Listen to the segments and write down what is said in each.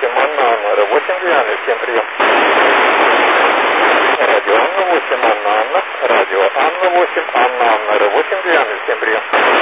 8, Анна, Анна, 8, Диана, всем прием. Радио Анна 8, Анна, Анна, радио Анна 8, Анна, Анна, 8, Диана, всем прием.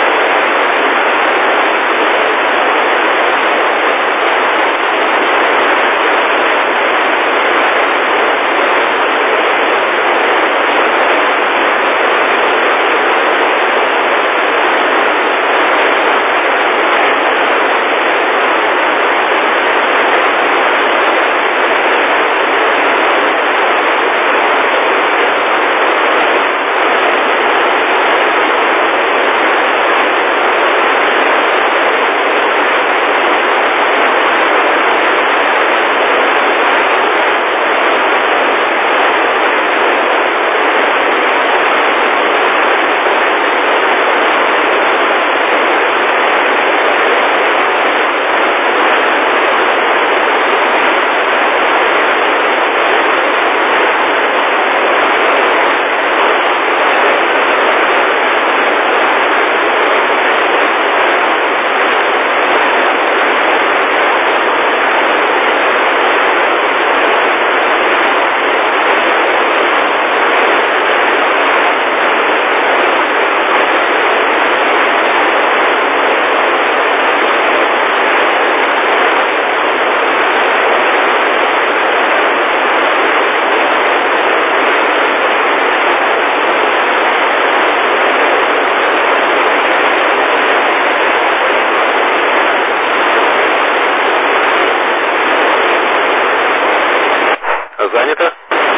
Занято.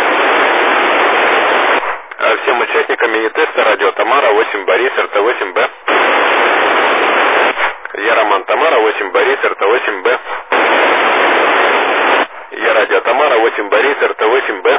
Всем участникам мини-теста радио Тамара 8 Борис РТ8Б. Я Роман Тамара 8 Борис РТ8Б. Я радио Тамара 8 Борис РТ8Б.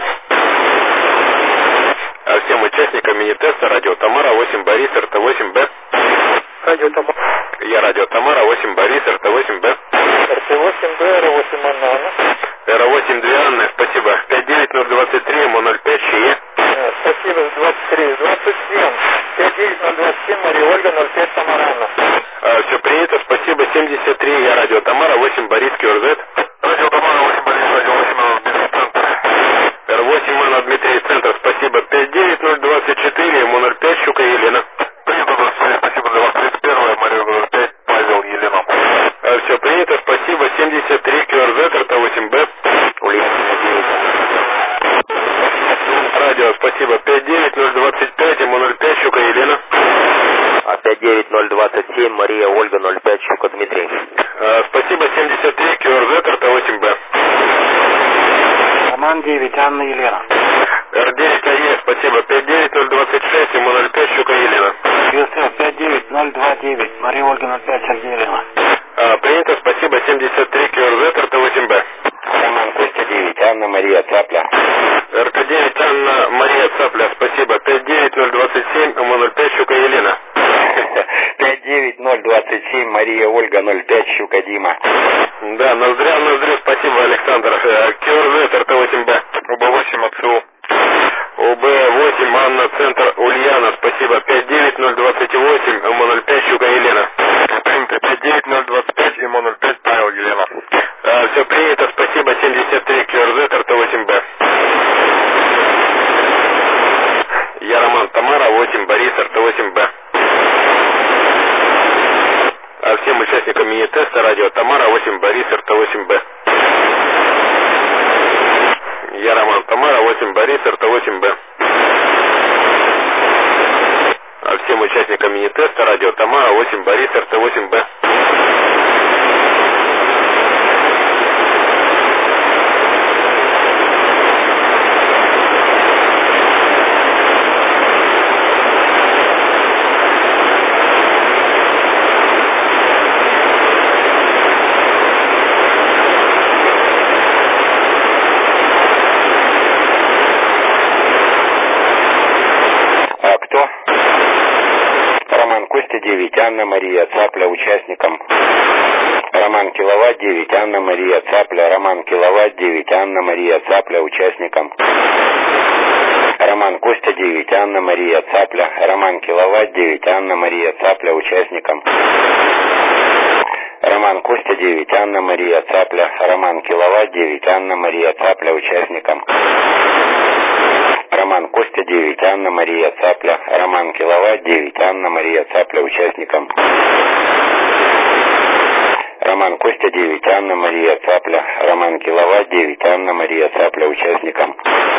Всем участникам мини-теста радио Тамара 8 Борис РТ8Б. Радио Тамара. Я радио Тамара 8 Борис РТ8Б. РТ8Б, Р8, Анна, Анна. Р8 2 Анны, спасибо. 59023, МО05, ЧЕ. Спасибо, 23, 27. 59027, Мария Ольга, 05, Тамара Анна. Все принято, спасибо. 73, я радио Тамара, 8 Борис КРЗ. Радио Тамара, 8 Борис, радио 8, Анна, Дмитрий, центр. Р8, Анна, Дмитрий, центр, спасибо. 59024, МО05, Щука, Елена. Принято, 23, спасибо за вас. 31, Мария Ольга, 05, Павел, Елена. Все принято, спасибо. 73, КРЗ, РТ8Б. Радио, спасибо. 59025, МО05, Щука, Елена. 59027, Мария Ольга, 05, Щука, Дмитрий. Спасибо. 73, КРЗ, РТ8Б. Роман 9, Анна, Елена. Р9, АЕ, спасибо. 59026, МО05, Щука, Елена. ЮСФ 59029, Мария Ольга, 05, Сергей, Елена. Принято, спасибо. 73, КРЗ, РТ8Б. Роман Костя 9, Анна, Мария, Цапля. РТ9, Анна, Мария, Цапля, спасибо. 59027, МО05, Щука, Елена. 59027, Мария Ольга, 05, Щука, Дима. Да, ноздря, спасибо, Александр. КРЗ, РТ8Б. УБ8, АЦУ. УБ8, Анна, центр, Ульяна, спасибо. 59028, МО05, Щука, Елена. Принято, 59025, МО05, Павел, Елена. Все принято, спасибо. 73, КРЗ, РТ8Б. Я Роман Тамара, 8 Борис, РТ8Б. Всем участникам мини-теста радио Тамара, 8 Борис, РТ8Б. Я Роман Тамара, 8 Борис, РТ8Б. Всем участникам мини-теста радио Тамара, 8 Борис, РТ8Б. Костя 9, Анна, Мария, Цапля, участникам. Роман Киловатт 9, Анна, Мария, Цапля. Роман Киловатт 9, Анна, Мария, Цапля, участникам. Роман Костя 9, Анна, Мария, Цапля. Роман Киловатт 9, Анна, Мария, Цапля, участникам. Роман Костя 9, Анна Мария Цапля, Роман Киловатт 9, Анна Мария Цапля участникам. Роман Костя 9, Анна Мария Цапля, Роман Киловатт 9, Анна Мария Цапля участникам. Роман Костя 9, Анна Мария Цапля, Роман Киловатт 9, Анна Мария Цапля участникам.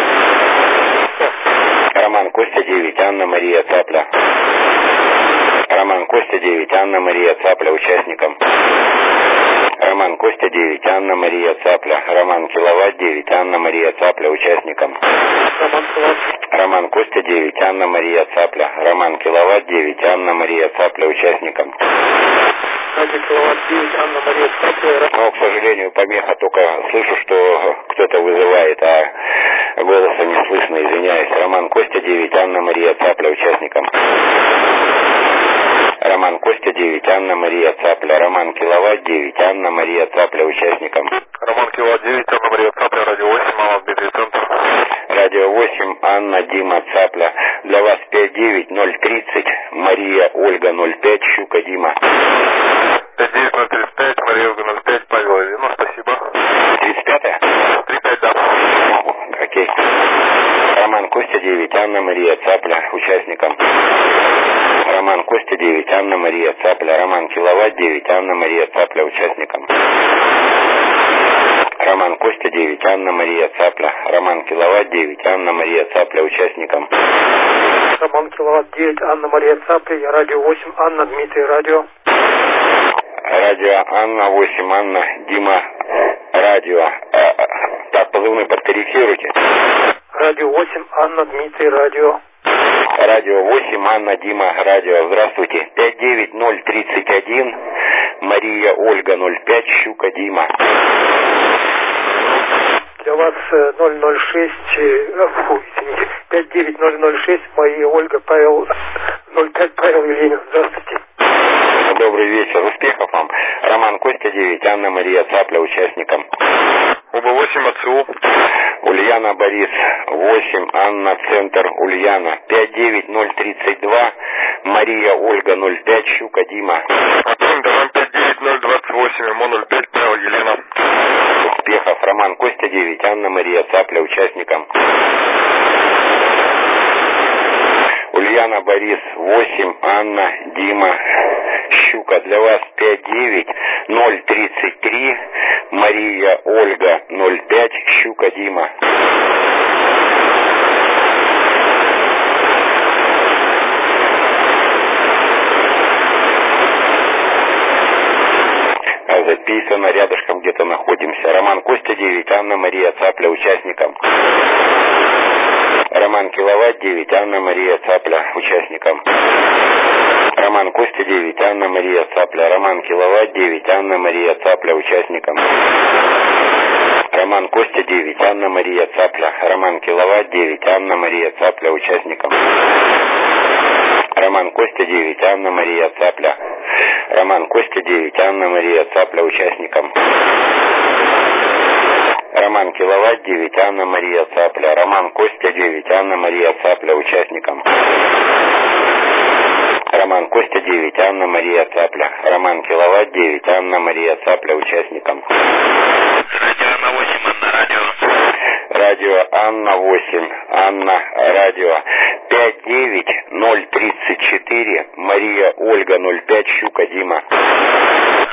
Роман Костя 9, Анна Мария Цапля. Роман Костя 9, Анна Мария Цапля участникам. Роман Костя 9, Анна Мария Цапля, Роман Киловатт 9, Анна Мария Цапля участникам. Роман Костя 9, Анна Мария Цапля, Роман Киловатт 9, Анна Мария Цапля участникам. Киловатт 9, Анна Мария Цапля. Но, к сожалению, помеха, только слышу, что кто-то вызывает, а голоса не слышно, извиняюсь. Роман Костя 9, Анна Мария Цапля участникам. Роман Костя 9, Анна Мария Цапля, Роман Киловатт 9, Анна Мария Цапля участникам. Роман Киловатт 9, Анна Мария Цапля, радио 8, Анна Дмитрий Центр. Радио 8, Анна, Дима, Цапля. Для вас 59030, Мария, Ольга 05, Щука, Дима. 59035, Мария, Ольга 05, Павел Ильина, спасибо. 35-я? 35, да. Окей. Роман Костя 9, Анна Мария Цапля участникам. Роман Костя 9, Анна Мария Цапля, Роман Киловатт 9, Анна Мария Цапля участникам. Роман Костя 9, Анна Мария Цапля, Роман Киловатт 9, Анна Мария Цапля участникам. Роман Киловатт 9, Анна Мария Цапля, радио 8, Анна Дмитрий, радио. Радио Анна 8, Анна, Дима, радио. Так, позывной подкорректируйте. Радио 8, Анна Дмитрий, радио. Радио 8, Анна, Дима, радио. Здравствуйте. 59031, Мария, Ольга 05, Щука, Дима. Для вас 006, извините, 59006, Мария, Ольга, Павел 05, Павел Ильин. Здравствуйте. Добрый вечер, успехов вам. Роман Костя 9, Анна Мария Цапля участникам. Оба 8, АЦУ. Ульяна Борис 8, Анна Центр, Ульяна. 59032, Мария, Ольга 05, Щука, Дима. Антон, давай 59028, МО 05, Павел Елена. Успехов. Роман Костя 9, Анна Мария Цапля участникам. Ульяна Борис 8, Анна, Дима, Щука. Для вас 59033, Мария, Ольга 05, Щука, Дима. Записано, рядышком где-то находимся. Роман Костя 9, Анна Мария Цапля участникам. Роман Киловатт 9, Анна Мария Цапля участникам. Роман Костя 9, Анна Мария Цапля, Роман Киловатт 9, Анна Мария Цапля участникам. Роман Костя 9, Анна Мария Цапля, Роман Киловатт 9, Анна Мария Цапля участникам. Роман Костя 9, Анна Мария Цапля, Роман Костя 9, Анна Мария Цапля участникам. Роман Киловатт 9, Анна Мария Цапля, Роман Костя 9, Анна Мария Цапля участникам. Роман Костя 9, Анна Мария Цапля, Роман Киловатт 9, Анна Мария Цапля участникам. Радио Анна 8, Анна, радио. Радио Анна 8, Анна, радио. 59034, Мария, Ольга 05, Щука, Дима.